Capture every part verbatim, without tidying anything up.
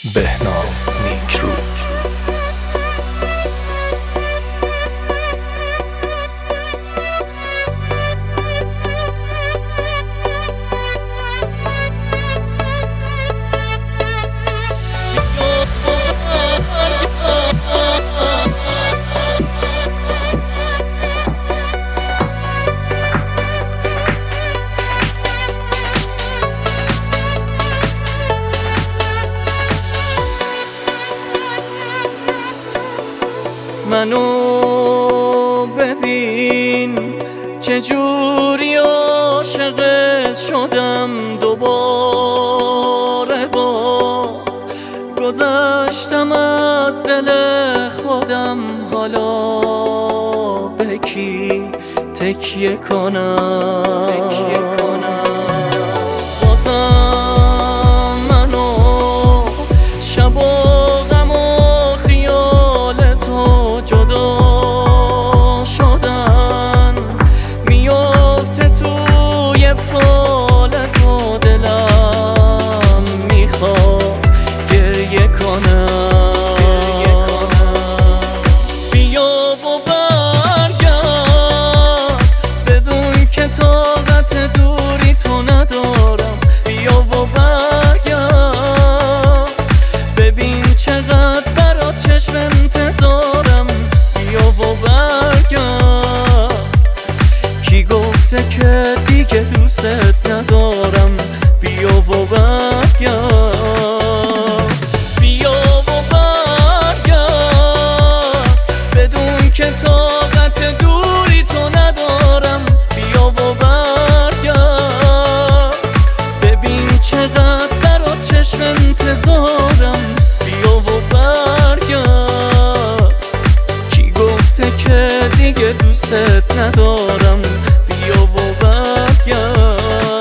بهنام نیکرو. منو ببین چجوری عاشقت شدم دوباره، باز گذشتم از دل خودم، حالا به کی تکیه کنم؟ بازم منو شب و غم و خیال تو جدا شدن میفته توی فال تو، دلم میخواد گریه کنم. بیا و برگرد بدون که طاقت دوری تو ندارم، بیا و برگرد ببین چقدر برات چشم انتظارم، بیا و برگرد کی گفته که دیگه دوست ندارم، بیا و برگرد بیا و برگرد بدون که طاقت دوری تو ندارم، بیا و برگرد ببین چقدر برات چشم انتظارم، بیا و برگرد کی گفته که دیگه دوست ندارم، بیا و برگرد.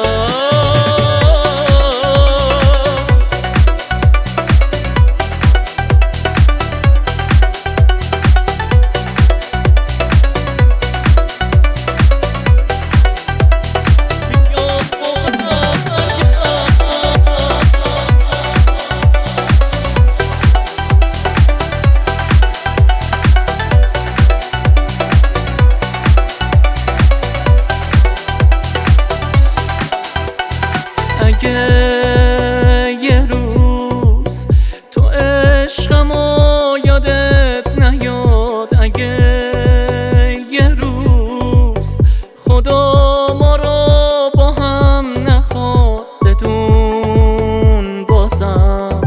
اگه یه روز تو عشقمو یادت نیاد، اگه یه روز خدا ما رو با هم نخواد، بدون بازم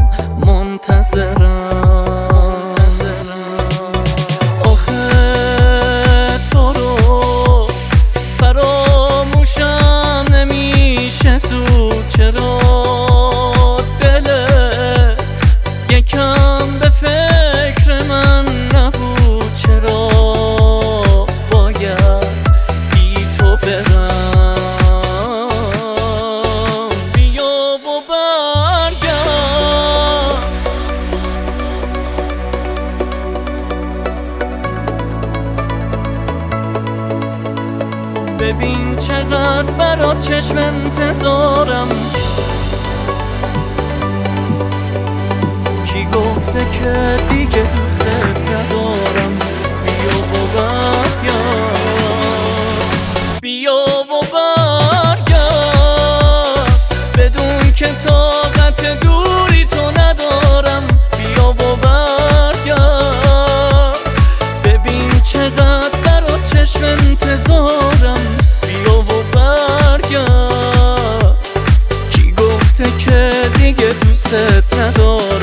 منتظرم. آخه تو رو فراموشم نمیشه زود، چرا دلت یکم به فکر من نبود، چرا باید بی تو برم؟ بیا و برگرد ببین چقدر برات چشم انتظارم، کی گفته که دیگه دوست ندارم، بیا و برگرد بیا و برگرد بدون که طاقت دوری تو ندارم، بیا و برگرد ببین چقدر برات چشم انتظارم، بیا و برگرد کی گفته که دیگه دوست ندارم.